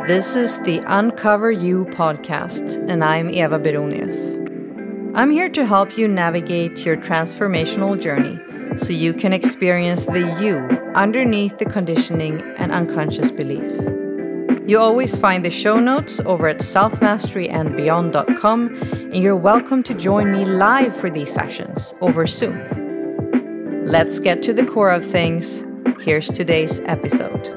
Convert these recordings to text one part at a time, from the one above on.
This is the Uncover You podcast, and I'm Eva Beronius. I'm here to help you navigate your transformational journey so you can experience the you underneath the conditioning and unconscious beliefs. You always find the show notes over at selfmasteryandbeyond.com, and you're welcome to join me live for these sessions over Zoom. Let's get to the core of things. Here's today's episode.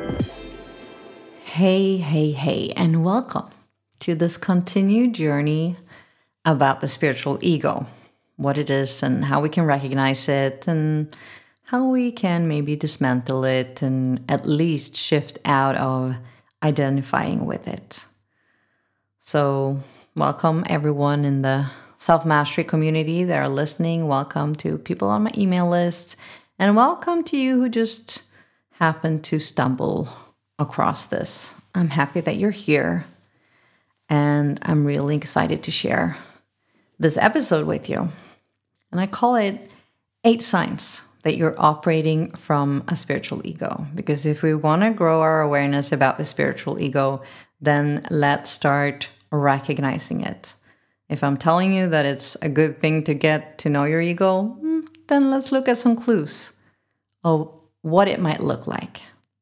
Hey, and welcome to this continued journey about the spiritual ego, what it is and how we can recognize it and how we can maybe dismantle it and at least shift out of identifying with it. So welcome everyone in the self-mastery community that are listening. Welcome to people on my email list, and welcome to you who just happen to stumble across this. I'm happy that you're here, and I'm really excited to share this episode with you. And I call it 8 signs that you're operating from a spiritual ego. Because if we want to grow our awareness about the spiritual ego, then let's start recognizing it. If I'm telling you that it's a good thing to get to know your ego, then let's look at some clues of what it might look like.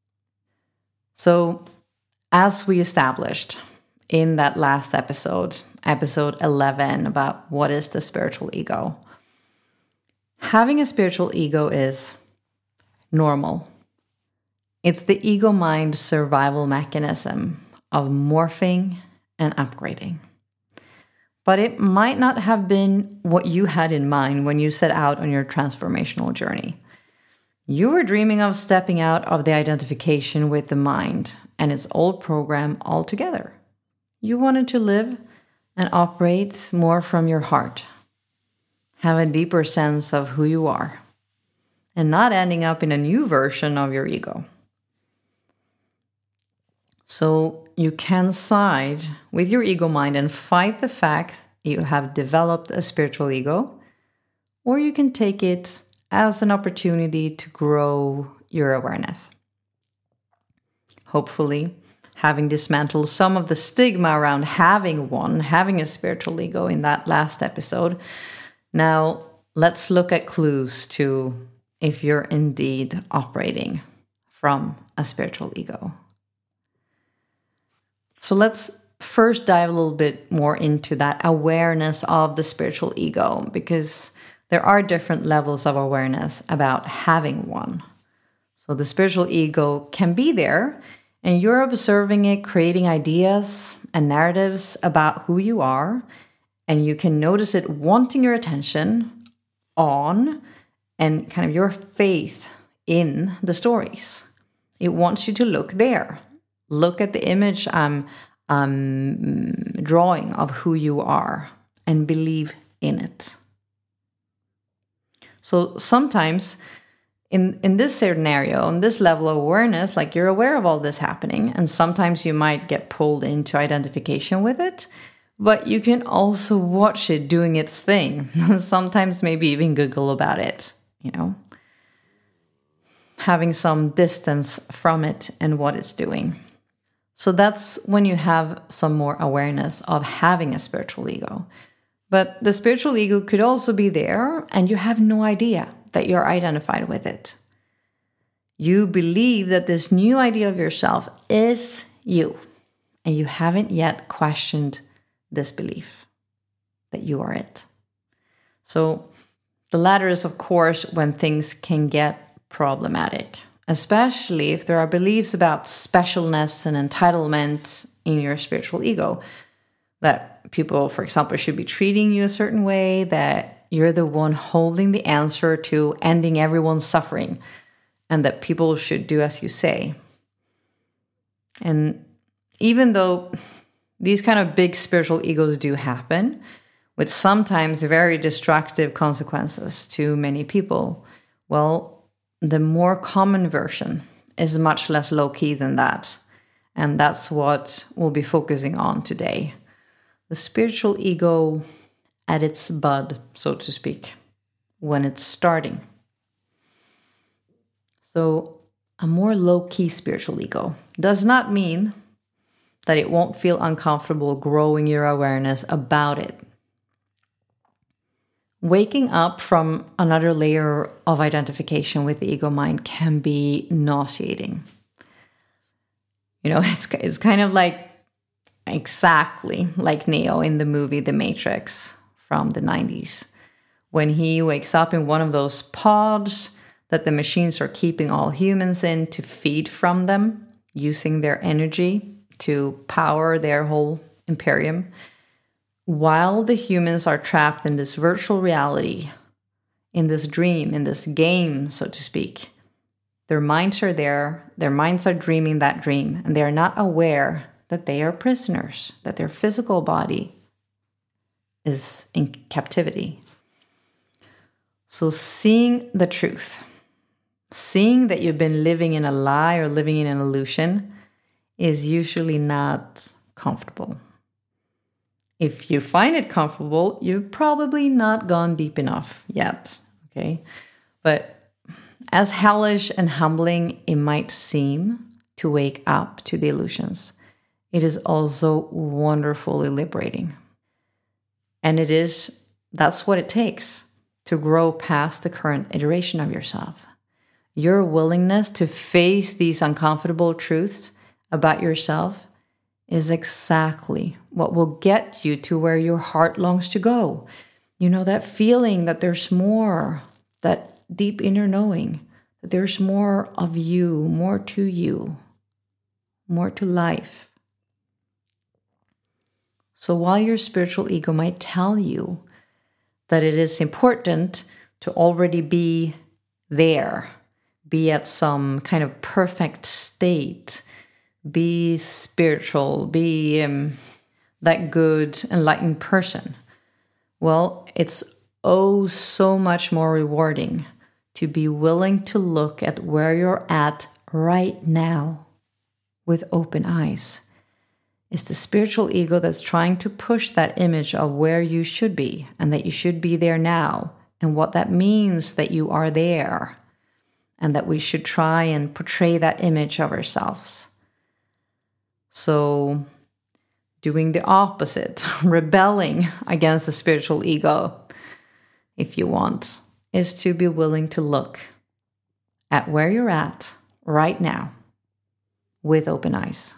So, as we established in that last episode 11, about what is the spiritual ego, having a spiritual ego is normal. It's the ego mind survival mechanism of morphing and upgrading. But it might not have been what you had in mind when you set out on your transformational journey. You were dreaming of stepping out of the identification with the mind and its old program altogether. You wanted to live and operate more from your heart, have a deeper sense of who you are, and not ending up in a new version of your ego. So you can side with your ego mind and fight the fact you have developed a spiritual ego, or you can take it as an opportunity to grow your awareness. Hopefully, having dismantled some of the stigma around having a spiritual ego in that last episode, now let's look at clues to if you're indeed operating from a spiritual ego. So let's first dive a little bit more into that awareness of the spiritual ego, because there are different levels of awareness about having one. So the spiritual ego can be there, and you're observing it, creating ideas and narratives about who you are, and you can notice it wanting your attention on and kind of your faith in the stories. It wants you to look there. Look at the image I'm drawing of who you are and believe in it. So sometimes in this scenario, on this level of awareness, like you're aware of all this happening, and sometimes you might get pulled into identification with it, but you can also watch it doing its thing. Sometimes maybe even Google about it, having some distance from it and what it's doing. So that's when you have some more awareness of having a spiritual ego. But the spiritual ego could also be there, and you have no idea that you're identified with it. You believe that this new idea of yourself is you, and you haven't yet questioned this belief that you are it. So the latter is, of course, when things can get problematic, especially if there are beliefs about specialness and entitlement in your spiritual ego, that people, for example, should be treating you a certain way, that you're the one holding the answer to ending everyone's suffering, and that people should do as you say. And even though these kind of big spiritual egos do happen, with sometimes very destructive consequences to many people, well, the more common version is much less low-key than that. And that's what we'll be focusing on today. The spiritual ego at its bud, so to speak, when it's starting. So a more low-key spiritual ego does not mean that it won't feel uncomfortable growing your awareness about it. Waking up from another layer of identification with the ego mind can be nauseating. It's kind of like exactly like Neo in the movie The Matrix from the 90s. When he wakes up in one of those pods that the machines are keeping all humans in to feed from them, using their energy to power their whole imperium, while the humans are trapped in this virtual reality, in this dream, in this game, so to speak. Their minds are there, their minds are dreaming that dream, and they are not aware that they are prisoners, that their physical body is in captivity. So seeing the truth, seeing that you've been living in a lie or living in an illusion is usually not comfortable. If you find it comfortable, you've probably not gone deep enough yet, okay? But as hellish and humbling it might seem to wake up to the illusions, it is also wonderfully liberating. And that's what it takes to grow past the current iteration of yourself. Your willingness to face these uncomfortable truths about yourself is exactly what will get you to where your heart longs to go. That feeling that there's more, that deep inner knowing, that there's more of you, more to life. So while your spiritual ego might tell you that it is important to already be there, be at some kind of perfect state, be spiritual, be that good, enlightened person. Well, it's so much more rewarding to be willing to look at where you're at right now with open eyes. It's the spiritual ego that's trying to push that image of where you should be and that you should be there now and what that means that you are there and that we should try and portray that image of ourselves. So doing the opposite, rebelling against the spiritual ego, if you want, is to be willing to look at where you're at right now with open eyes.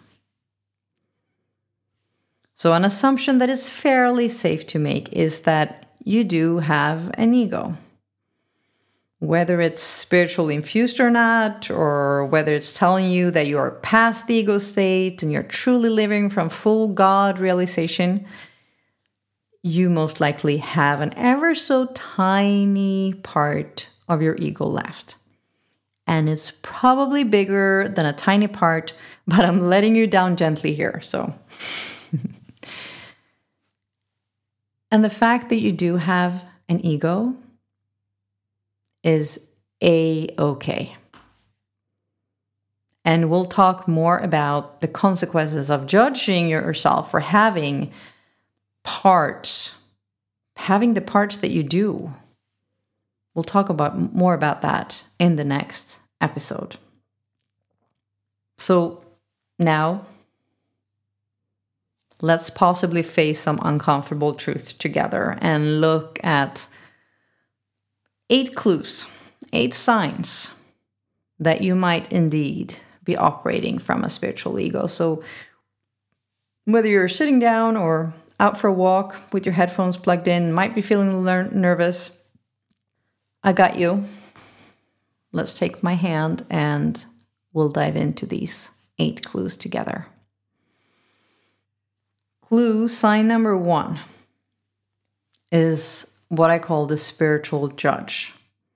So an assumption that is fairly safe to make is that you do have an ego. Whether it's spiritually infused or not, or whether it's telling you that you are past the ego state and you're truly living from full God realization, you most likely have an ever so tiny part of your ego left. And it's probably bigger than a tiny part, but I'm letting you down gently here, so... And the fact that you do have an ego is A-okay. And we'll talk more about the consequences of judging yourself for having the parts that you do. We'll talk more about that in the next episode. So now, let's possibly face some uncomfortable truths together and look at 8 clues, 8 signs that you might indeed be operating from a spiritual ego. So whether you're sitting down or out for a walk with your headphones plugged in, might be feeling nervous, I got you. Let's take my hand and we'll dive into these 8 clues together. Sign number 1 is what I call the spiritual judge.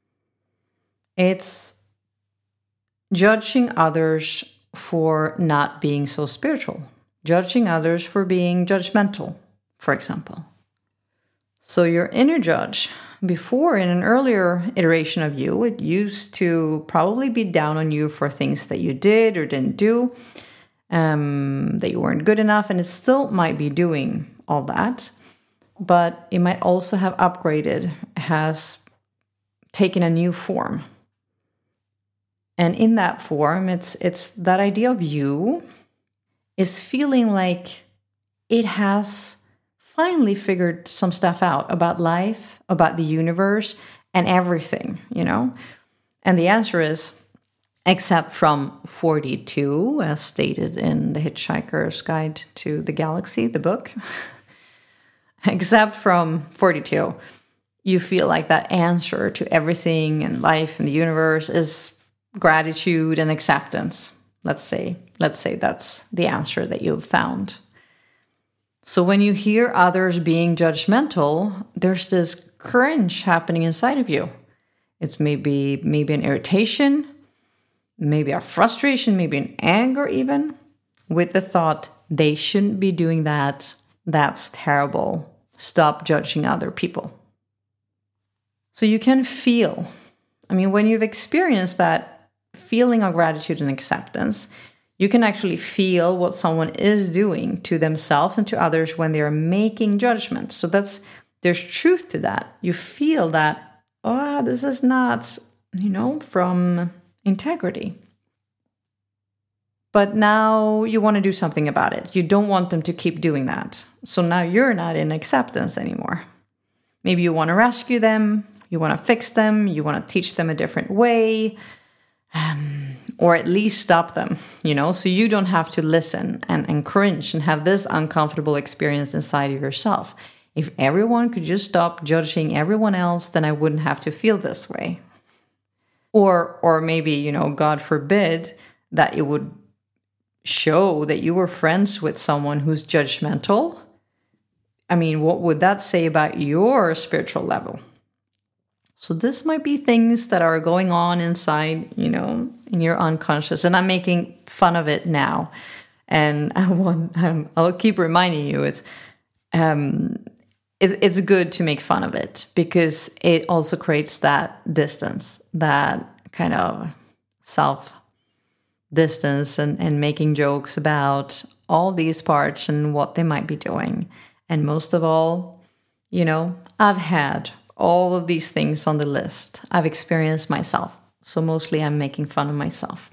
It's judging others for not being so spiritual, judging others for being judgmental, for example. So your inner judge, before in an earlier iteration of you, it used to probably be down on you for things that you did or didn't do, that you weren't good enough, and it still might be doing all that, but it might also have upgraded, has taken a new form. And in that form, it's that idea of you is feeling like it has finally figured some stuff out about life, about the universe, and everything, And the answer is, except from 42, as stated in The Hitchhiker's Guide to the Galaxy, the book, except from 42, you feel like that answer to everything in life and the universe is gratitude and acceptance. Let's say that's the answer that you've found. So when you hear others being judgmental, there's this cringe happening inside of you. It's maybe an irritation, maybe a frustration, maybe an anger even, with the thought, they shouldn't be doing that. That's terrible. Stop judging other people. So you can feel, when you've experienced that feeling of gratitude and acceptance, you can actually feel what someone is doing to themselves and to others when they are making judgments. So there's truth to that. You feel that, this is not, from integrity. But now you want to do something about it. You don't want them to keep doing that. So now you're not in acceptance anymore. Maybe you want to rescue them, you want to fix them, you want to teach them a different way, or at least stop them, so you don't have to listen and cringe and have this uncomfortable experience inside of yourself. If everyone could just stop judging everyone else, then I wouldn't have to feel this way. Or maybe, God forbid, that it would show that you were friends with someone who's judgmental. What would that say about your spiritual level? So this might be things that are going on inside, in your unconscious. And I'm making fun of it now. And I'll keep reminding you, it's good to make fun of it because it also creates that distance, that kind of self-distance and making jokes about all these parts and what they might be doing. And most of all, I've had all of these things on the list. I've experienced myself. So mostly I'm making fun of myself.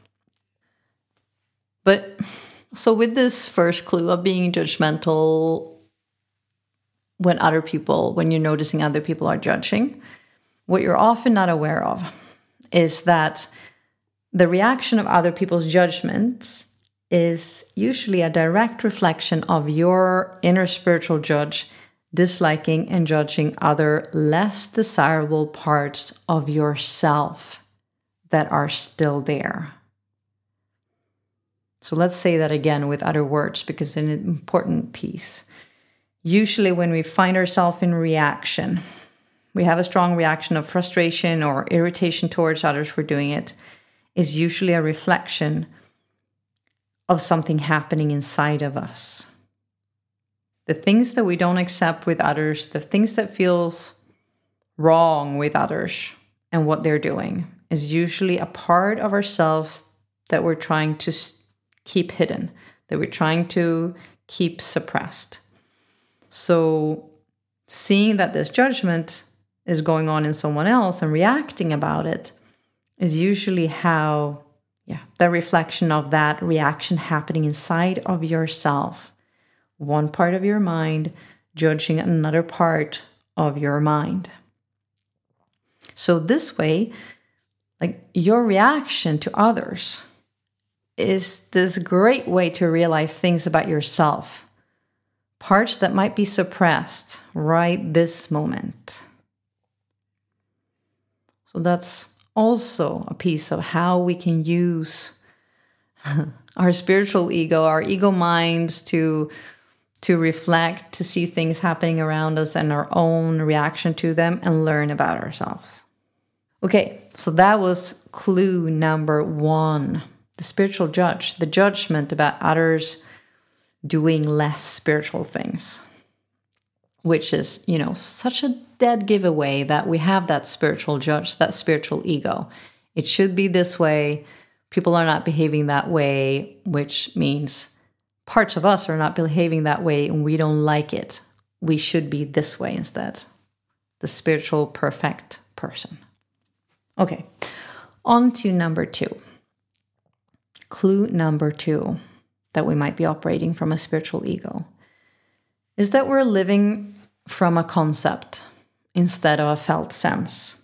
But so with this first clue of being judgmental when you're noticing other people are judging, what you're often not aware of is that the reaction of other people's judgments is usually a direct reflection of your inner spiritual judge disliking and judging other less desirable parts of yourself that are still there. So let's say that again with other words because it's an important piece. Usually when we find ourselves in reaction, we have a strong reaction of frustration or irritation towards others for doing it, is usually a reflection of something happening inside of us. The things that we don't accept with others, the things that feels wrong with others and what they're doing is usually a part of ourselves that we're trying to keep hidden, that we're trying to keep suppressed. So seeing that this judgment is going on in someone else and reacting about it is usually the reflection of that reaction happening inside of yourself. One part of your mind judging another part of your mind. So this way, your reaction to others is this great way to realize things about yourself. Parts that might be suppressed right this moment. So that's also a piece of how we can use our spiritual ego, our ego minds to reflect, to see things happening around us and our own reaction to them and learn about ourselves. Okay, so that was clue number 1. The spiritual judge, the judgment about others doing less spiritual things, which is, such a dead giveaway that we have that spiritual judge, that spiritual ego. It should be this way. People are not behaving that way, which means parts of us are not behaving that way and we don't like it. We should be this way instead. The spiritual perfect person. Okay, on to number 2. Clue number 2. that we might be operating from a spiritual ego, is that we're living from a concept instead of a felt sense.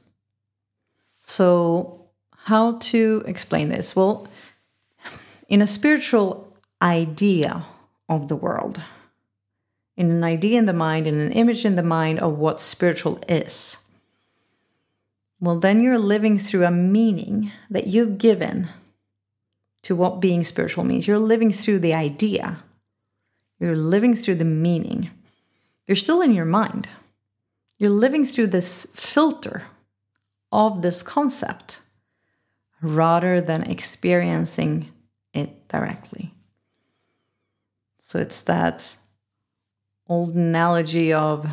So how to explain this? Well, in a spiritual idea of the world, in an idea in the mind, in an image in the mind of what spiritual is, well, then you're living through a meaning that you've given to what being spiritual means. You're living through the idea. You're living through the meaning. You're still in your mind. You're living through this filter of this concept rather than experiencing it directly. So it's that old analogy of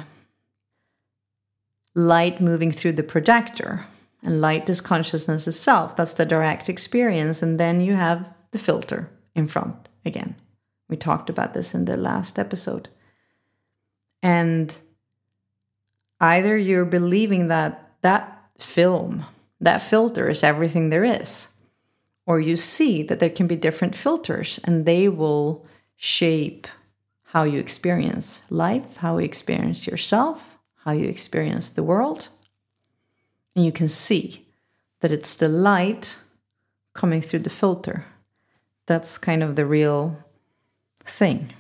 light moving through the projector, and light is consciousness itself. That's the direct experience. And then you have the filter in front again. We talked about this in the last episode. And either you're believing that that film, that filter is everything there is, or you see that there can be different filters and they will shape how you experience life, how you experience yourself, how you experience the world. And you can see that it's the light coming through the filter. That's kind of the real thing.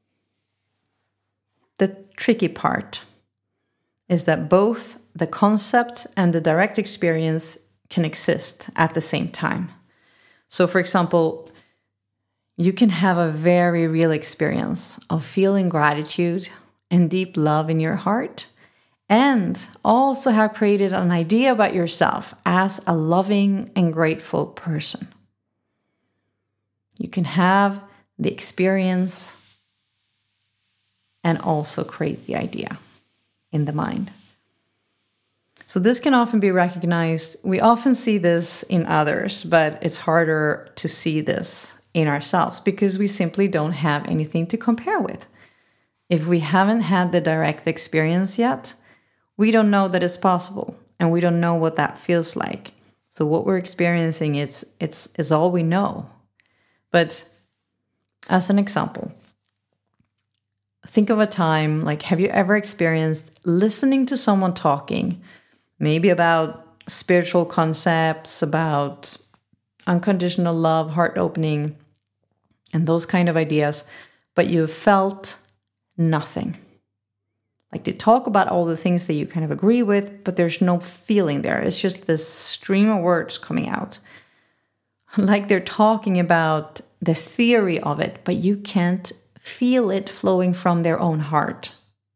The tricky part is that both the concept and the direct experience can exist at the same time. So, for example, you can have a very real experience of feeling gratitude and deep love in your heart, and also have created an idea about yourself as a loving and grateful person. You can have the experience and also create the idea in the mind. So this can often be recognized. We often see this in others, but it's harder to see this in ourselves because we simply don't have anything to compare with. If we haven't had the direct experience yet, we don't know that it's possible, and we don't know what that feels like. So what we're experiencing is all we know. But as an example, think of a time, like, have you ever experienced listening to someone talking, maybe about spiritual concepts, about unconditional love, heart opening, and those kind of ideas, but you felt nothing? Like, they talk about all the things that you kind of agree with, but there's no feeling there. It's just this stream of words coming out. Like they're talking about the theory of it, but you can't feel it flowing from their own heart.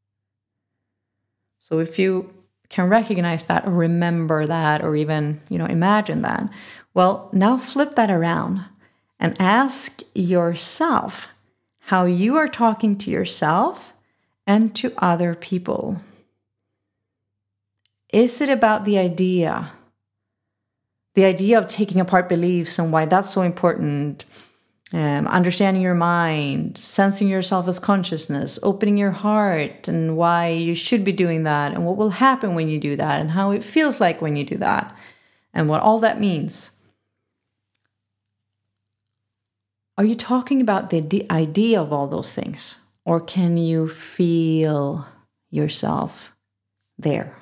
So if you can recognize that or remember that or even, imagine that, well, now flip that around and ask yourself how you are talking to yourself and to other people. Is it about the idea of taking apart beliefs and why that's so important, understanding your mind, sensing yourself as consciousness, opening your heart, and why you should be doing that, and what will happen when you do that, and how it feels like when you do that, and what all that means? Are you talking about the idea of all those things? Or can you feel yourself there?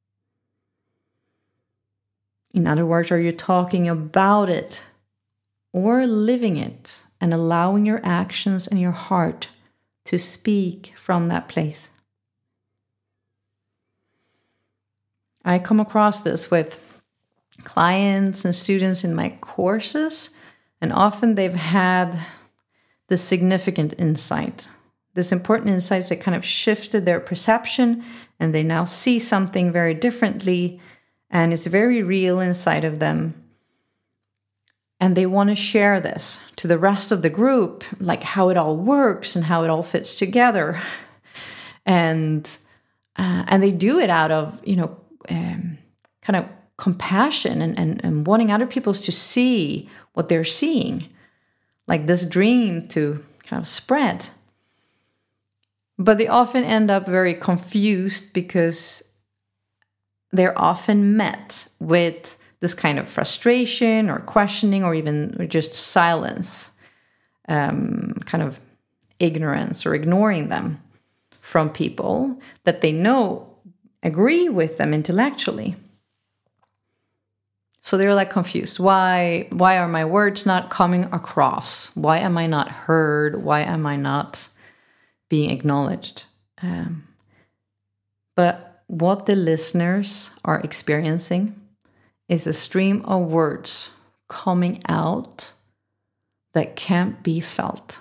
In other words, are you talking about it or living it and allowing your actions and your heart to speak from that place? I come across this with clients and students in my courses, and often they've had this significant insight. This important insight that kind of shifted their perception, and they now see something very differently, and it's very real inside of them. And they want to share this to the rest of the group, like how it all works and how it all fits together. And they do it out of, kind of compassion and wanting other people to see what they're seeing, like this dream to kind of spread. But they often end up very confused because they're often met with this kind of frustration or questioning or even just silence. kind of ignorance or ignoring them from people that they know agree with them intellectually. So they're like confused. Why are my words not coming across? Why am I not heard? Why am I not being acknowledged? But what the listeners are experiencing is a stream of words coming out that can't be felt.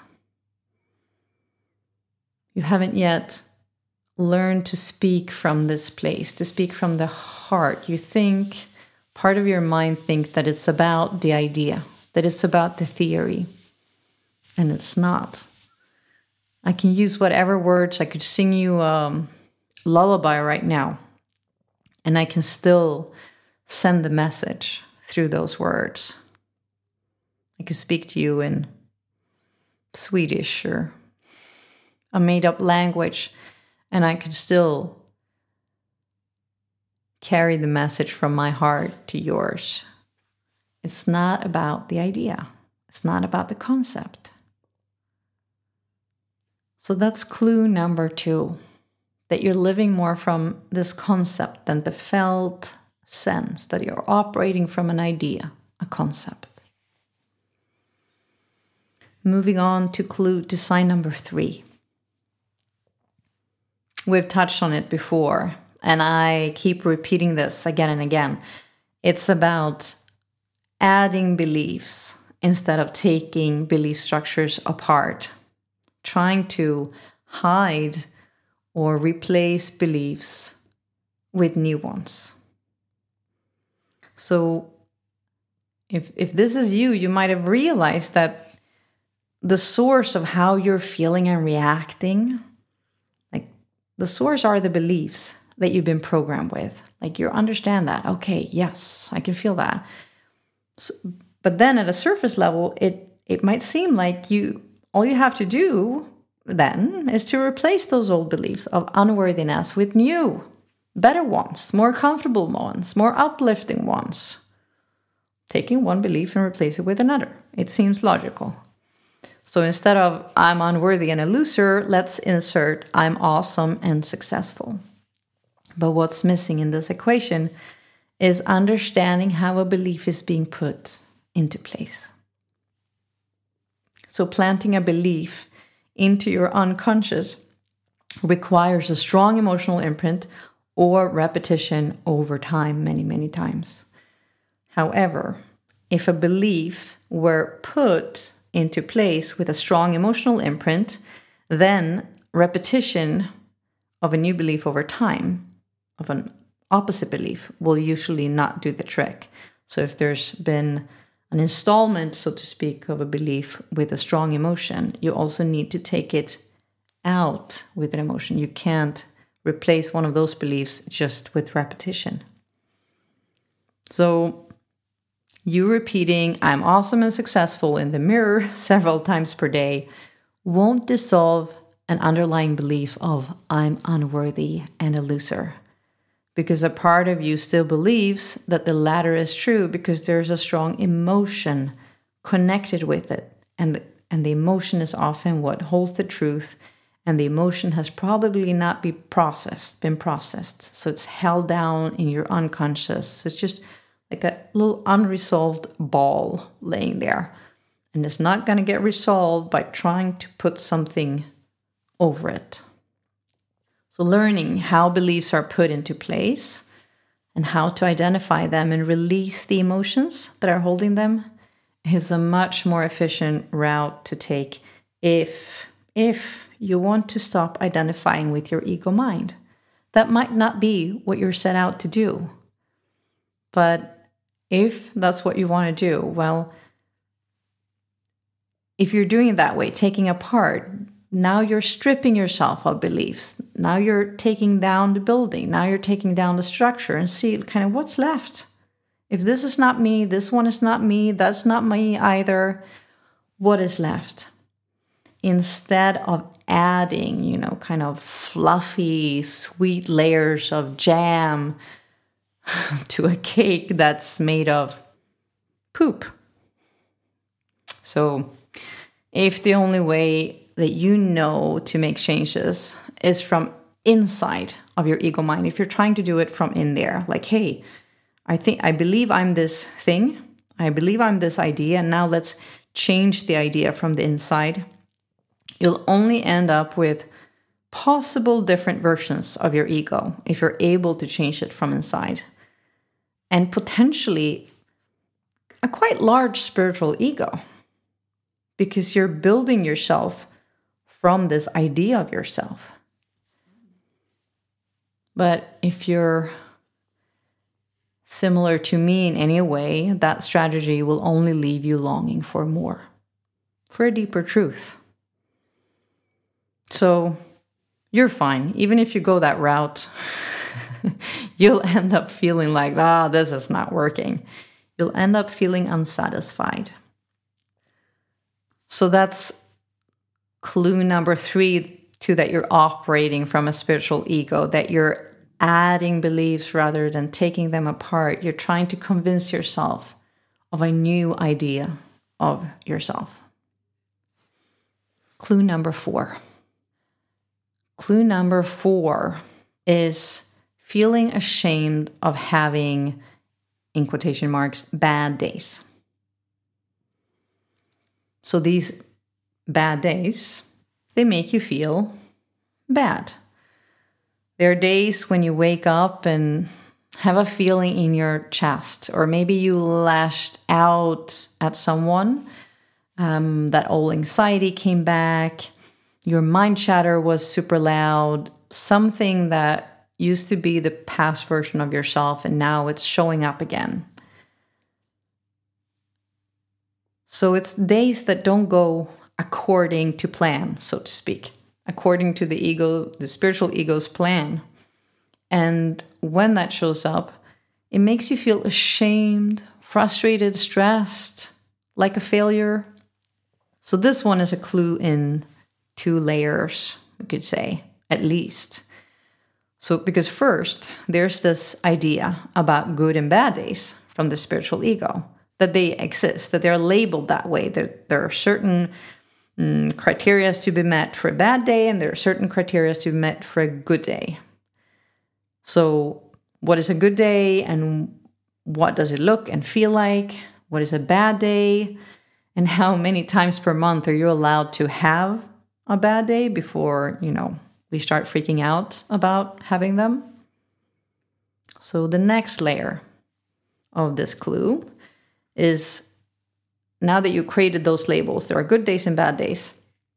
You haven't yet learned to speak from this place, to speak from the heart. You think, part of your mind thinks that it's about the idea, that it's about the theory, and it's not. I can use whatever words, I could sing you a lullaby right now, and I can still send the message through those words. I could speak to you in Swedish or a made-up language, and I could still carry the message from my heart to yours. It's not about the idea. It's not about the concept. So that's clue number 2, that you're living more from this concept than the felt sense, that you're operating from an idea, a concept. Moving on to sign number 3. We've touched on it before, and I keep repeating this again and again. It's about adding beliefs instead of taking belief structures apart, trying to hide or replace beliefs with new ones. So if this is you, you might have realized that the source of how you're feeling and reacting, like the source are the beliefs that you've been programmed with. Like you understand that. Okay, yes, I can feel that. So, but then at a surface level, it might seem like all you have to do then is to replace those old beliefs of unworthiness with new, better ones, more comfortable ones, more uplifting ones. Taking one belief and replace it with another. It seems logical. So instead of I'm unworthy and a loser, let's insert I'm awesome and successful. But what's missing in this equation is understanding how a belief is being put into place. So planting a belief into your unconscious requires a strong emotional imprint or repetition over time, many, many times. However, if a belief were put into place with a strong emotional imprint, then repetition of a new belief over time, of an opposite belief, will usually not do the trick. So if there's been an installment, so to speak, of a belief with a strong emotion, you also need to take it out with an emotion. You can't replace one of those beliefs just with repetition. So you repeating I'm awesome and successful in the mirror several times per day won't dissolve an underlying belief of I'm unworthy and a loser. Because a part of you still believes that the latter is true because there's a strong emotion connected with it. And the emotion is often what holds the truth, and the emotion has probably not been processed. So it's held down in your unconscious. So it's just like a little unresolved ball laying there. And it's not going to get resolved by trying to put something over it. So learning how beliefs are put into place and how to identify them and release the emotions that are holding them is a much more efficient route to take if you want to stop identifying with your ego mind. That might not be what you're set out to do. But if that's what you want to do, well, if you're doing it that way, taking apart, now you're stripping yourself of beliefs. Now you're taking down the building. Now you're taking down the structure and see kind of what's left. If this is not me, this one is not me, that's not me either, what is left? Instead of adding, kind of fluffy, sweet layers of jam to a cake that's made of poop. So if the only way that you know to make changes is from inside of your ego mind, if you're trying to do it from in there, like, hey, I believe I'm this thing, I believe I'm this idea, and now let's change the idea from the inside, you'll only end up with possible different versions of your ego if you're able to change it from inside. And potentially a quite large spiritual ego, because you're building yourself from this idea of yourself. But if you're similar to me in any way, that strategy will only leave you longing for more, for a deeper truth. So you're fine. Even if you go that route, you'll end up feeling like, this is not working. You'll end up feeling unsatisfied. So that's clue number 3 to that you're operating from a spiritual ego, that you're adding beliefs rather than taking them apart. You're trying to convince yourself of a new idea of yourself. Clue number 4. Clue number 4 is feeling ashamed of having, in quotation marks, bad days. So these bad days, they make you feel bad. There are days when you wake up and have a feeling in your chest, or maybe you lashed out at someone, that old anxiety came back, your mind chatter was super loud, something that used to be the past version of yourself and now it's showing up again. So it's days that don't go according to plan, so to speak, according to the ego, the spiritual ego's plan. And when that shows up, it makes you feel ashamed, frustrated, stressed, like a failure. So this one is a clue in 2 layers, we could say, at least. So because first, there's this idea about good and bad days from the spiritual ego, that they exist, that they're labeled that way, that there are certain criteria to be met for a bad day, and there are certain criteria to be met for a good day. So what is a good day, and what does it look and feel like? What is a bad day? And how many times per month are you allowed to have a bad day before, we start freaking out about having them? So the next layer of this clue is, now that you created those labels, there are good days and bad days.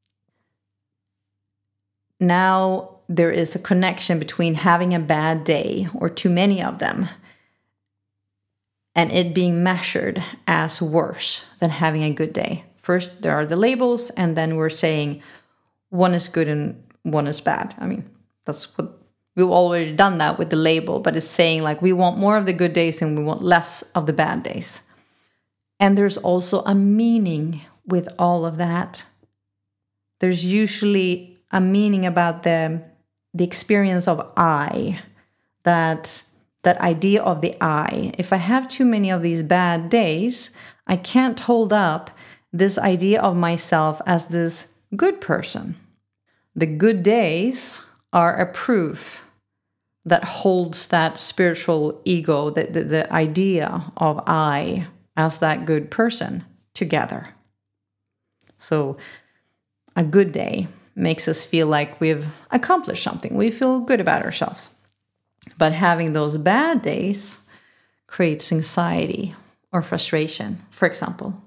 Now there is a connection between having a bad day or too many of them and it being measured as worse than having a good day. First, there are the labels, and then we're saying one is good and one is bad. I mean, that's what we've already done that with the label, but it's saying like we want more of the good days and we want less of the bad days. And there's also a meaning with all of that. There's usually a meaning about the experience of I, that idea of the I. If I have too many of these bad days, I can't hold up this idea of myself as this good person. The good days are a proof that holds that spiritual ego, the idea of I as that good person together. So a good day makes us feel like we've accomplished something. We feel good about ourselves. But having those bad days creates anxiety or frustration, for example.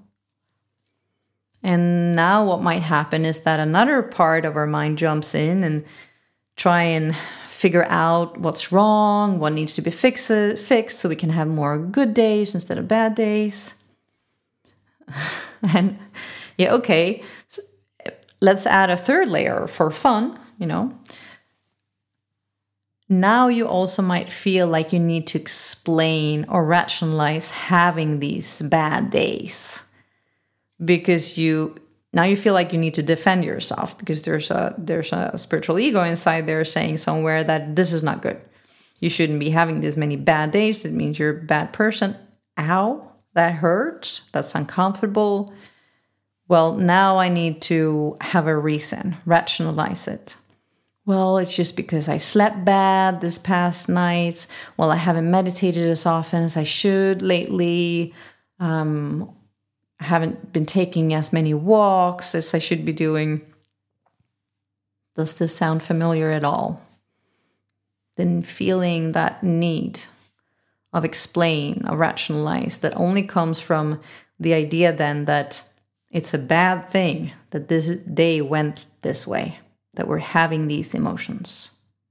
And now what might happen is that another part of our mind jumps in and try and figure out what's wrong, what needs to be fixed so we can have more good days instead of bad days. And yeah, okay, so let's add a third layer for fun, Now you also might feel like you need to explain or rationalize having these bad days, because now you feel like you need to defend yourself, because there's a spiritual ego inside there saying somewhere that this is not good. You shouldn't be having this many bad days. It means you're a bad person. Ow, that hurts. That's uncomfortable. Well, now I need to have a reason, rationalize it. Well, it's just because I slept bad this past night. Well, I haven't meditated as often as I should lately. I haven't been taking as many walks as I should be doing. Does this sound familiar at all? Then feeling that need of explain, of rationalize, that only comes from the idea then that it's a bad thing that this day went this way, that we're having these emotions.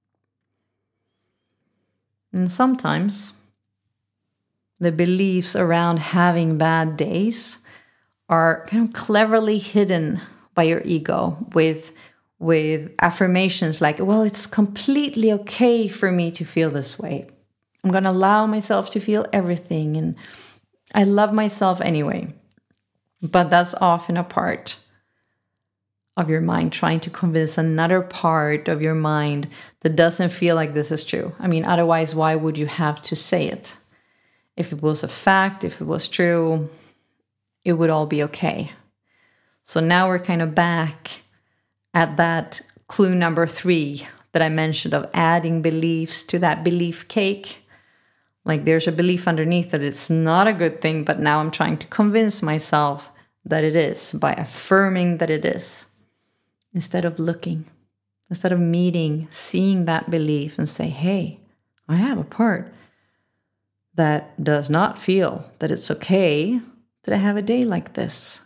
And sometimes the beliefs around having bad days are kind of cleverly hidden by your ego with affirmations like, well, it's completely okay for me to feel this way. I'm going to allow myself to feel everything, and I love myself anyway. But that's often a part of your mind trying to convince another part of your mind that doesn't feel like this is true. I mean, otherwise, why would you have to say it? If it was a fact, if it was true, it would all be okay. So now we're kind of back at that clue number 3 that I mentioned of adding beliefs to that belief cake. Like there's a belief underneath that it's not a good thing, but now I'm trying to convince myself that it is by affirming that it is. Instead of looking, instead of meeting, seeing that belief and say, hey, I have a part that does not feel that it's okay that I have a day like this.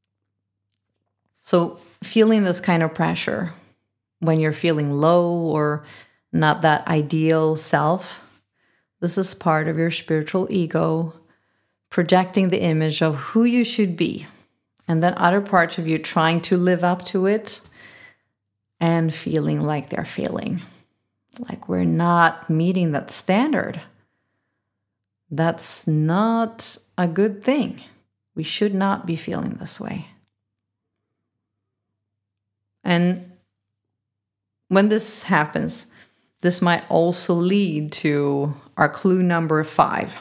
So feeling this kind of pressure when you're feeling low or not that ideal self, this is part of your spiritual ego projecting the image of who you should be. And then other parts of you trying to live up to it and feeling like they're failing. Like we're not meeting that standard. That's not a good thing. We should not be feeling this way. And when this happens, this might also lead to our clue number 5.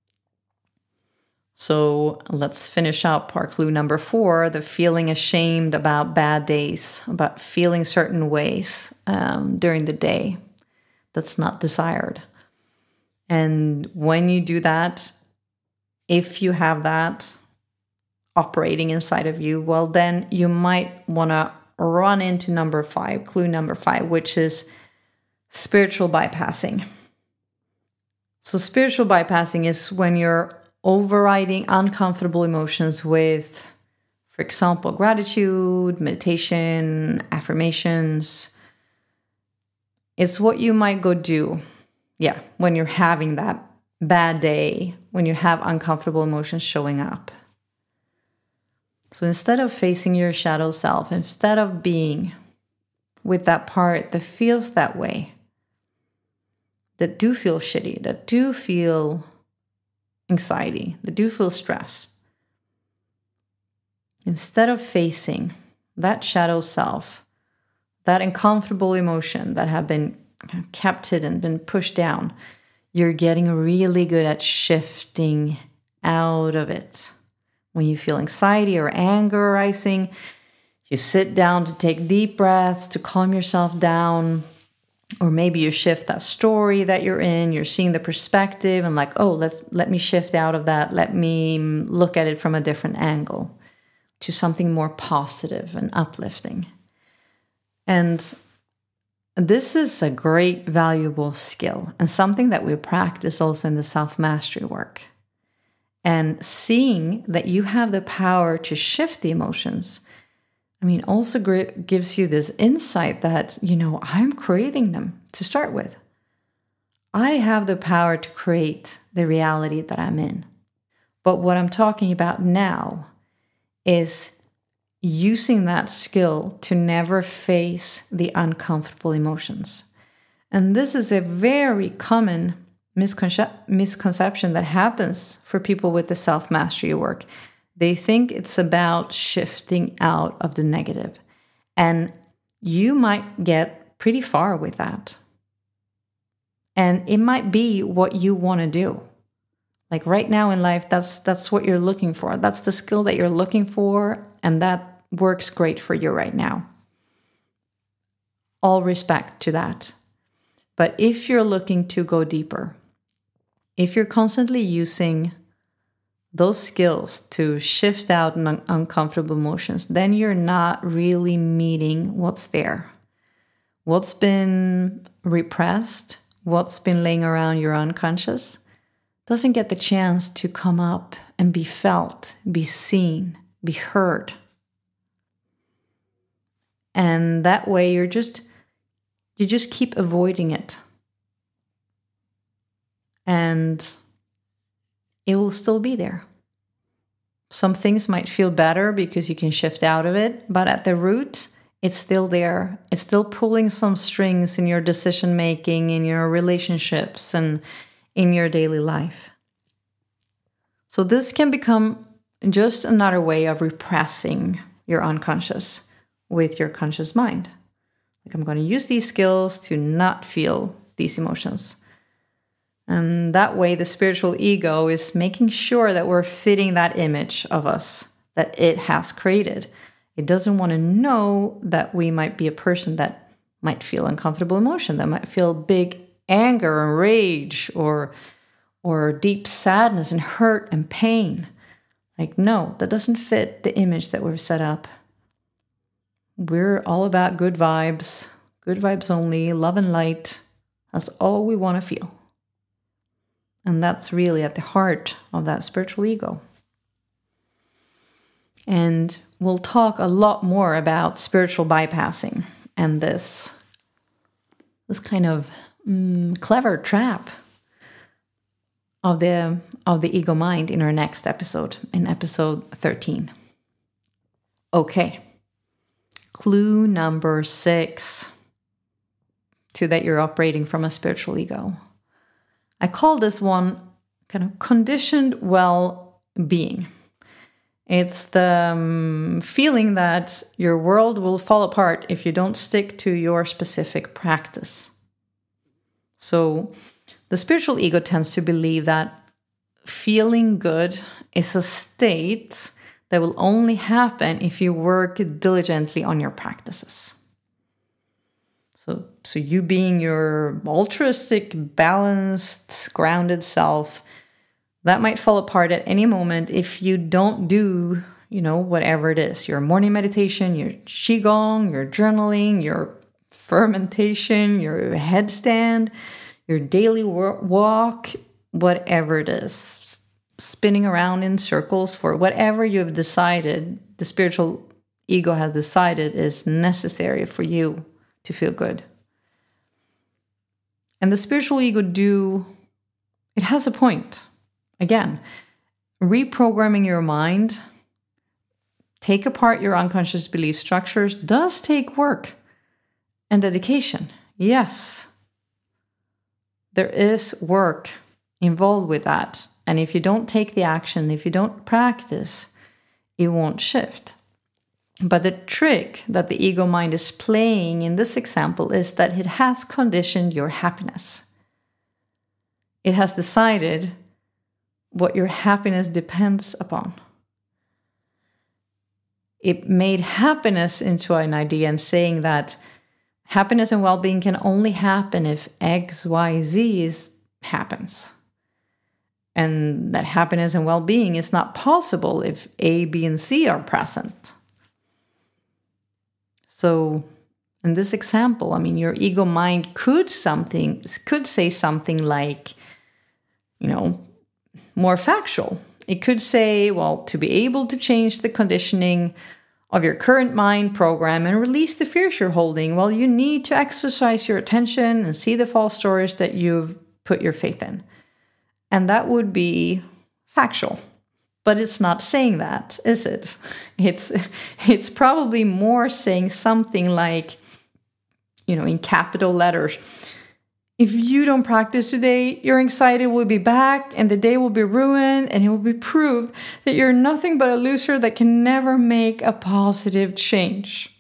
So let's finish up our clue number 4, the feeling ashamed about bad days, about feeling certain ways during the day that's not desired. And when you do that, if you have that operating inside of you, well, then you might want to run into number 5, clue number 5, which is spiritual bypassing. So spiritual bypassing is when you're overriding uncomfortable emotions with, for example, gratitude, meditation, affirmations. It's what you might go do, when you're having that bad day, when you have uncomfortable emotions showing up. So instead of facing your shadow self, instead of being with that part that feels that way, that do feel shitty, that do feel anxiety, that do feel stress, instead of facing that shadow self, that uncomfortable emotion that have been kept hidden, been pushed down, you're getting really good at shifting out of it. When you feel anxiety or anger rising, you sit down to take deep breaths to calm yourself down. Or maybe you shift that story that you're in, you're seeing the perspective and like, oh, let me shift out of that. Let me look at it from a different angle to something more positive and uplifting. And this is a great, valuable skill and something that we practice also in the self-mastery work. And seeing that you have the power to shift the emotions, also gives you this insight that, I'm creating them to start with. I have the power to create the reality that I'm in. But what I'm talking about now is using that skill to never face the uncomfortable emotions. And this is a very common misconception that happens for people with the self-mastery work. They think it's about shifting out of the negative. And you might get pretty far with that. And it might be what you want to do. Like right now in life, that's what you're looking for. That's the skill that you're looking for. and that works great for you right now. All respect to that. But if you're looking to go deeper, if you're constantly using those skills to shift out uncomfortable emotions, then you're not really meeting what's there. What's been repressed, what's been laying around your unconscious, doesn't get the chance to come up and be felt, be seen, be heard. And that way you just keep avoiding it. And it will still be there. Some things might feel better because you can shift out of it, but at the root, it's still there. It's still pulling some strings in your decision making, in your relationships, and in your daily life. So this can become just another way of repressing your unconscious with your conscious mind. Like, I'm going to use these skills to not feel these emotions. And that way, the spiritual ego is making sure that we're fitting that image of us that it has created. It doesn't want to know that we might be a person that might feel uncomfortable emotion, that might feel big anger and rage or deep sadness and hurt and pain. Like, no, that doesn't fit the image that we've set up. We're all about good vibes only, love and light. That's all we want to feel. And that's really at the heart of that spiritual ego. And we'll talk a lot more about spiritual bypassing and this kind of clever trap of the ego mind in our next episode, in episode 13. Okay. Clue number 6 to that you're operating from a spiritual ego. I call this one kind of conditioned well-being. It's the feeling that your world will fall apart if you don't stick to your specific practice. So the spiritual ego tends to believe that feeling good is a state that will only happen if you work diligently on your practices. So you being your altruistic, balanced, grounded self, that might fall apart at any moment if you don't do, whatever it is. Your morning meditation, your qigong, your journaling, your fermentation, your headstand, your daily walk, whatever it is. Spinning around in circles for whatever you've decided, the spiritual ego has decided is necessary for you to feel good. And the spiritual ego it has a point. Again, reprogramming your mind, take apart your unconscious belief structures does take work and dedication. Yes, there is work involved with that. And if you don't take the action, if you don't practice, it won't shift. But the trick that the ego mind is playing in this example is that it has conditioned your happiness. It has decided what your happiness depends upon. It made happiness into an idea and saying that happiness and well-being can only happen if X, Y, Z happens. And that happiness and well-being is not possible if A, B, and C are present. So in this example, your ego mind could say something like, more factual. It could say, well, to be able to change the conditioning of your current mind program and release the fears you're holding, well, you need to exercise your attention and see the false stories that you've put your faith in. And that would be factual. But it's not saying that, is it? It's probably more saying something like, in capital letters, if you don't practice today, your anxiety will be back and the day will be ruined and it will be proved that you're nothing but a loser that can never make a positive change.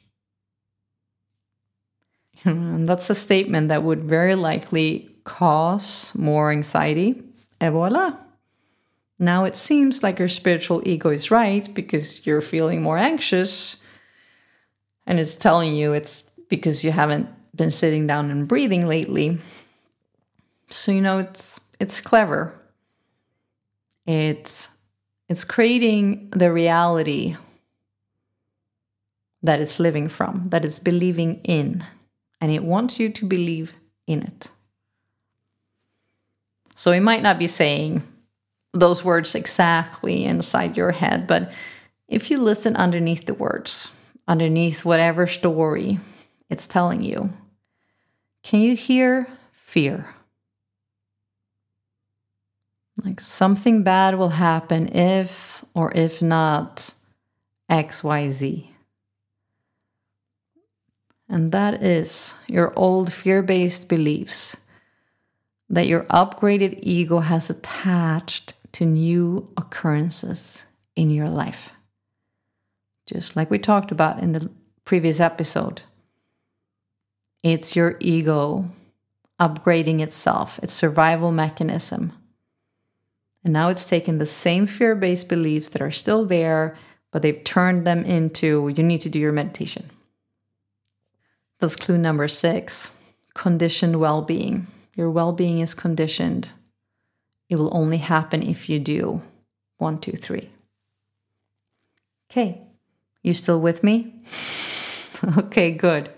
And that's a statement that would very likely cause more anxiety. Et voila. Now it seems like your spiritual ego is right because you're feeling more anxious, and it's telling you it's because you haven't been sitting down and breathing lately. So, it's clever. It's creating the reality that it's living from, that it's believing in, and it wants you to believe in it. So it might not be saying those words exactly inside your head, but if you listen underneath the words, underneath whatever story it's telling you, can you hear fear? Like something bad will happen if or if not XYZ. And that is your old fear-based beliefs that your upgraded ego has attached to new occurrences in your life. Just like we talked about in the previous episode. It's your ego upgrading itself, its survival mechanism. And now it's taken the same fear-based beliefs that are still there, but they've turned them into, you need to do your meditation. That's clue number 6, conditioned well-being. Your well-being is conditioned. It will only happen if you do 1, 2, 3. Okay, you still with me? Okay, good.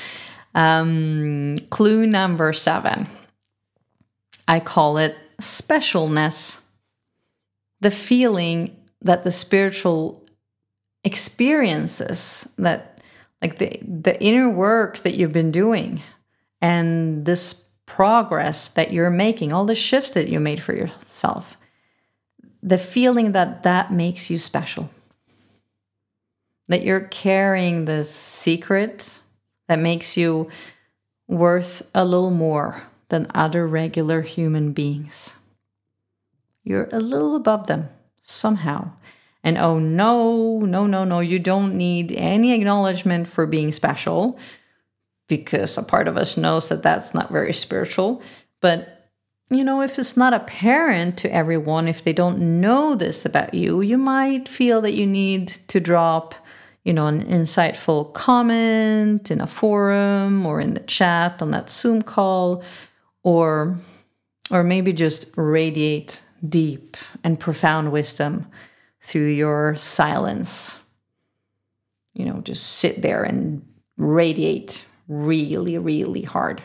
Clue number 7. I call it specialness. The feeling that the spiritual experiences, that like the inner work that you've been doing and this progress that you're making, all the shifts that you made for yourself, the feeling that makes you special, that you're carrying this secret that makes you worth a little more than other regular human beings. You're a little above them somehow. And oh no, you don't need any acknowledgement for being special, because a part of us knows that that's not very spiritual. But, if it's not apparent to everyone, if they don't know this about you, you might feel that you need to drop, an insightful comment in a forum or in the chat on that Zoom call, or maybe just radiate deep and profound wisdom through your silence. Just sit there and radiate really, really hard.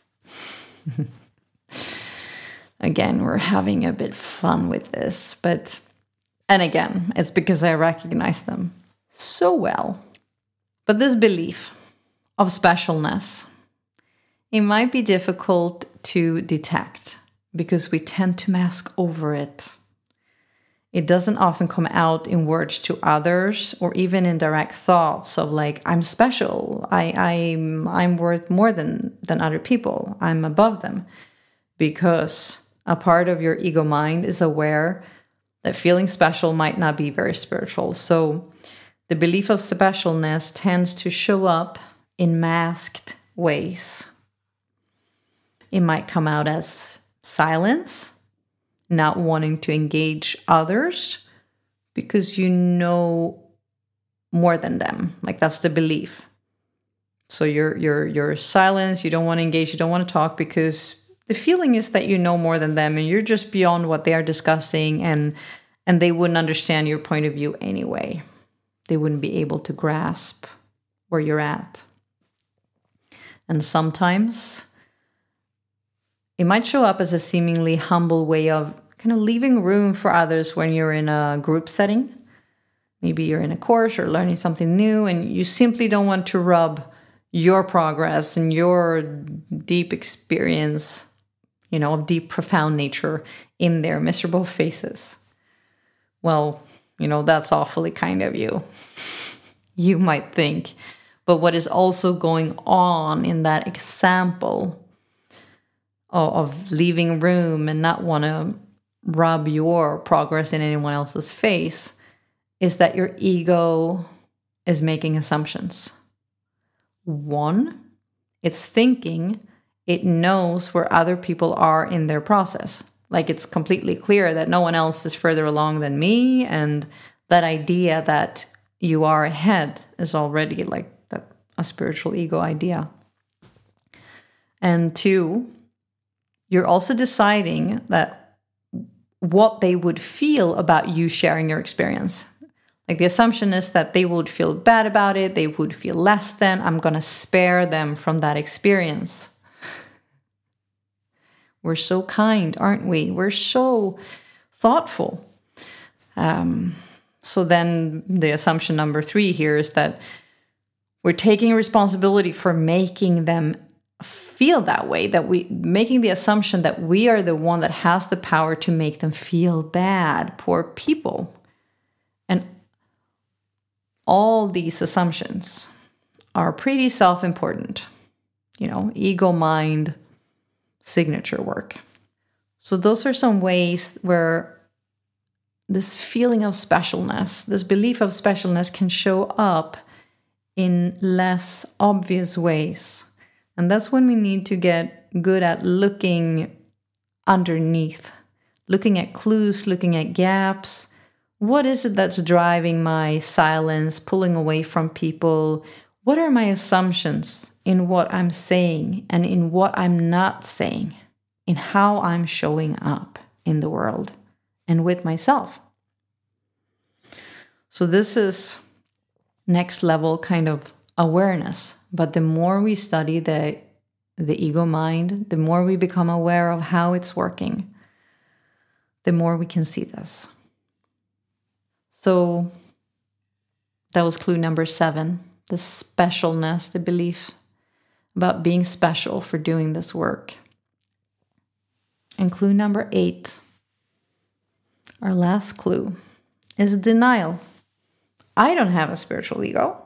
Again, we're having a bit fun with this, and again, it's because I recognize them so well. But this belief of specialness, it might be difficult to detect because we tend to mask over it. It doesn't often come out in words to others or even in direct thoughts of like, I'm special, I'm worth more than other people, I'm above them. Because a part of your ego mind is aware that feeling special might not be very spiritual. So the belief of specialness tends to show up in masked ways. It might come out as silence, not wanting to engage others because you know more than them. Like that's the belief. So you're silence, you don't want to engage, you don't want to talk because the feeling is that you know more than them and you're just beyond what they are discussing, and they wouldn't understand your point of view anyway. They wouldn't be able to grasp where you're at. And sometimes it might show up as a seemingly humble way of kind of leaving room for others when you're in a group setting. Maybe you're in a course or learning something new and you simply don't want to rub your progress and your deep experience, of deep, profound nature in their miserable faces. Well, that's awfully kind of you. You might think. But what is also going on in that example of leaving room and not want to rub your progress in anyone else's face is that your ego is making assumptions. 1, it's thinking it knows where other people are in their process. Like it's completely clear that no one else is further along than me. And that idea that you are ahead is already like a spiritual ego idea. And 2, you're also deciding that what they would feel about you sharing your experience. Like the assumption is that they would feel bad about it. They would feel less than. I'm going to spare them from that experience. We're so kind, aren't we? We're so thoughtful. So then the assumption number 3 here is that we're taking responsibility for making them feel that way, making the assumption that we are the one that has the power to make them feel bad, poor people. And all these assumptions are pretty self-important, ego mind signature work. So those are some ways where this feeling of specialness, this belief of specialness can show up in less obvious ways. And that's when we need to get good at looking underneath, looking at clues, looking at gaps. What is it that's driving my silence, pulling away from people? What are my assumptions in what I'm saying and in what I'm not saying, in how I'm showing up in the world and with myself? So this is next level kind of awareness. But the more we study the ego mind, the more we become aware of how it's working, the more we can see this. So that was clue number 7, the specialness, the belief about being special for doing this work. And clue number 8, our last clue, is denial. I don't have a spiritual ego.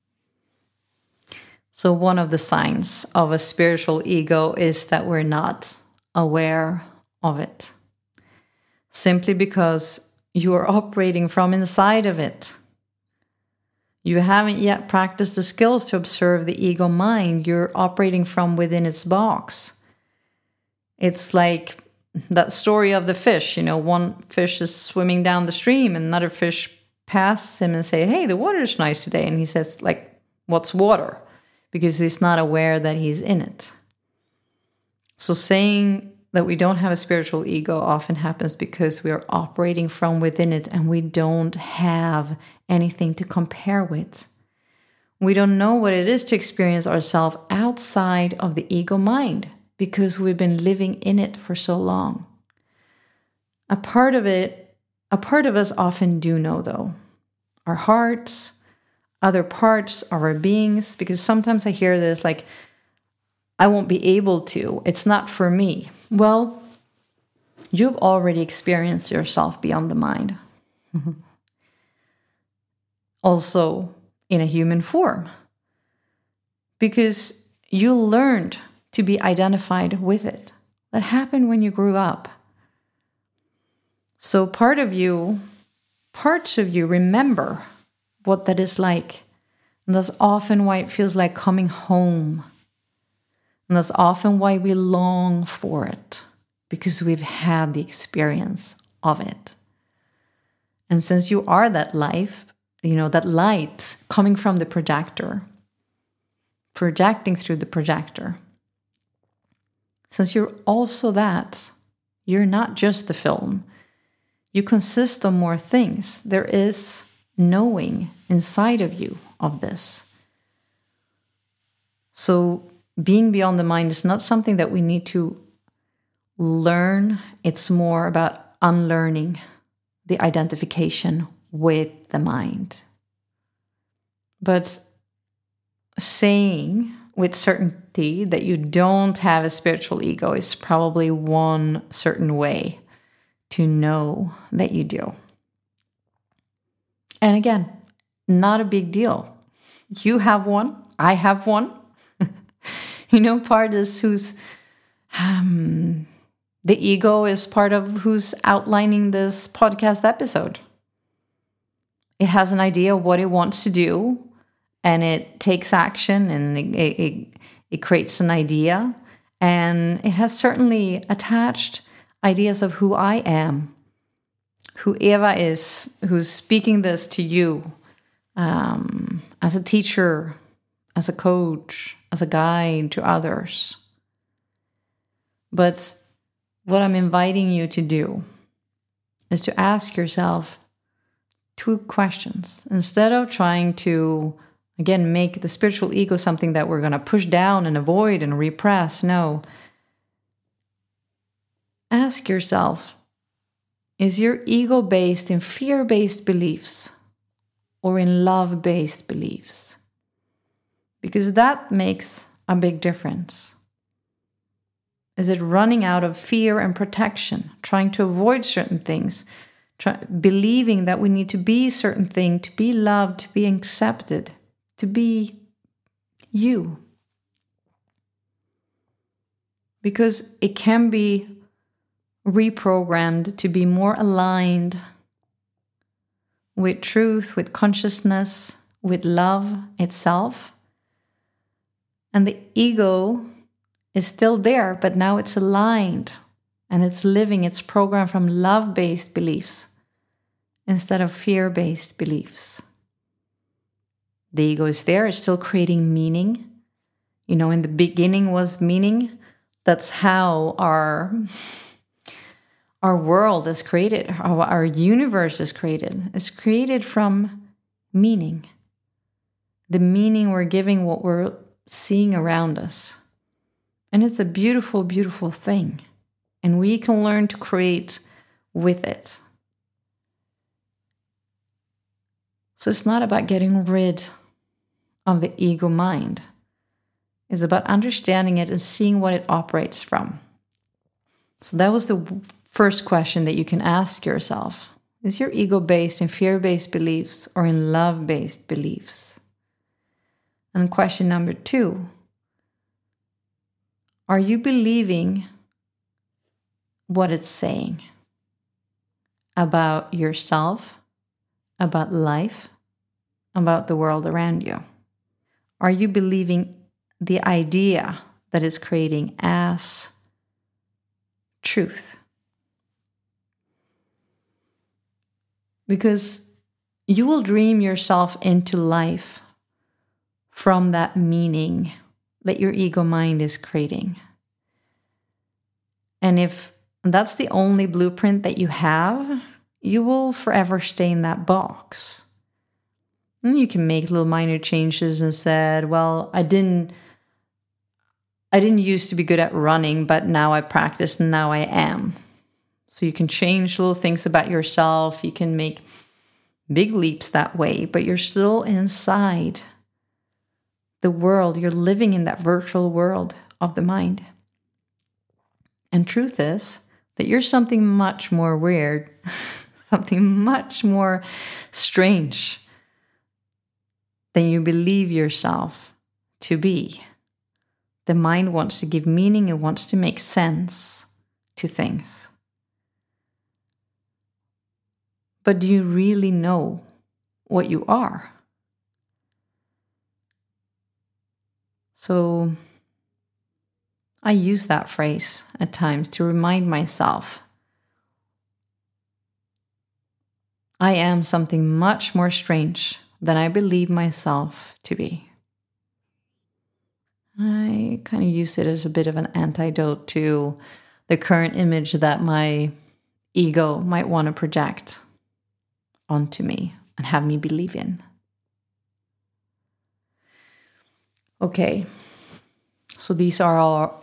So one of the signs of a spiritual ego is that we're not aware of it, simply because you are operating from inside of it. You haven't yet practiced the skills to observe the ego mind. You're operating from within its box. It's like that story of the fish. One fish is swimming down the stream and another fish passes him and say, "Hey, the water is nice today." And he says, "What's water?" Because he's not aware that he's in it. So saying that we don't have a spiritual ego often happens because we are operating from within it and we don't have anything to compare with. We don't know what it is to experience ourselves outside of the ego mind because we've been living in it for so long. A part of us often do know, though. Our hearts, other parts of our beings, because sometimes I hear this like, I won't be able to, it's not for me. Well, you've already experienced yourself beyond the mind. Also in a human form. Because you learned to be identified with it. That happened when you grew up. So parts of you remember what that is like. And that's often why it feels like coming home. And that's often why we long for it, because we've had the experience of it. And since you are that life, that light coming from the projector, projecting through the projector, since you're also that, you're not just the film. You consist of more things. There is knowing inside of you of this. So being beyond the mind is not something that we need to learn. It's more about unlearning the identification with the mind. But saying with certainty that you don't have a spiritual ego is probably one certain way to know that you do. And again, not a big deal. You have one. I have one. Part is who's the ego is part of who's outlining this podcast episode. It has an idea of what it wants to do, and it takes action, and it creates an idea, and it has certainly attached ideas of who I am, who Eva is, who's speaking this to you, as a teacher, as a coach, as a guide to others. But what I'm inviting you to do is to ask yourself 2 questions. Instead of trying to, again, make the spiritual ego something that we're going to push down and avoid and repress, no. Ask yourself, is your ego based in fear-based beliefs or in love-based beliefs? Because that makes a big difference. Is it running out of fear and protection, trying to avoid certain things, believing that we need to be a certain thing, to be loved, to be accepted, to be you? Because it can be reprogrammed to be more aligned with truth, with consciousness, with love itself. And the ego is still there, but now it's aligned and it's living its program from love-based beliefs instead of fear-based beliefs. The ego is there, it's still creating meaning. In the beginning was meaning. That's how our world is created, how our universe is created. It's created from meaning. The meaning we're giving what we're seeing around us. And it's a beautiful, beautiful thing. And we can learn to create with it. So it's not about getting rid of the ego mind. It's about understanding it and seeing what it operates from. So that was the first question that you can ask yourself. Is your ego based in fear-based beliefs or in love-based beliefs? And question number 2. Are you believing what it's saying about yourself, about life, about the world around you? Are you believing the idea that it's creating as truth? Because you will dream yourself into life from that meaning that your ego mind is creating. And if that's the only blueprint that you have, you will forever stay in that box. And you can make little minor changes and said, well, I didn't used to be good at running, but now I practice and now I am. So you can change little things about yourself. You can make big leaps that way, but you're still inside the world. You're living in that virtual world of the mind. And truth is that you're something much more weird, something much more strange than you believe yourself to be. The mind wants to give meaning, it wants to make sense to things. But do you really know what you are? So I use that phrase at times to remind myself I am something much more strange than I believe myself to be. I kind of use it as a bit of an antidote to the current image that my ego might want to project onto me and have me believe in. Okay, so these are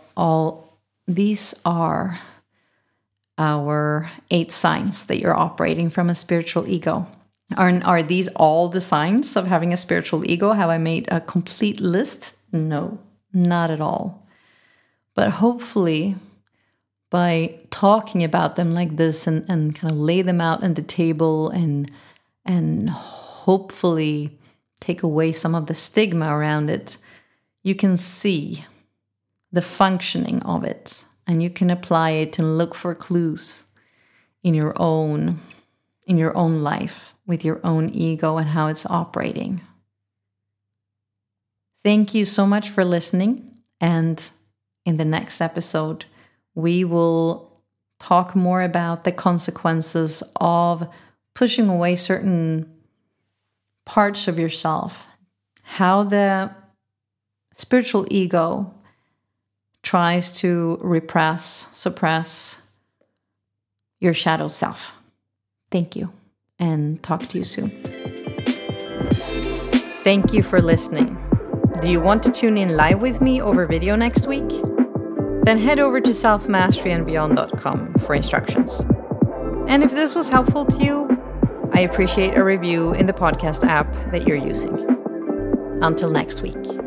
our 8 signs that you're operating from a spiritual ego. Are these all the signs of having a spiritual ego? Have I made a complete list? No, not at all. But hopefully, by talking about them like this and kind of lay them out on the table and hopefully take away some of the stigma around it, you can see the functioning of it and you can apply it and look for clues in your own life with your own ego and how it's operating. Thank you so much for listening. And in the next episode, we will talk more about the consequences of pushing away certain parts of yourself, how the spiritual ego tries to suppress your shadow self. Thank you, and talk to you soon. Thank you for listening. Do you want to tune in live with me over video next week? Then head over to selfmasteryandbeyond.com for instructions. And if this was helpful to you, I appreciate a review in the podcast app that you're using. Until next week.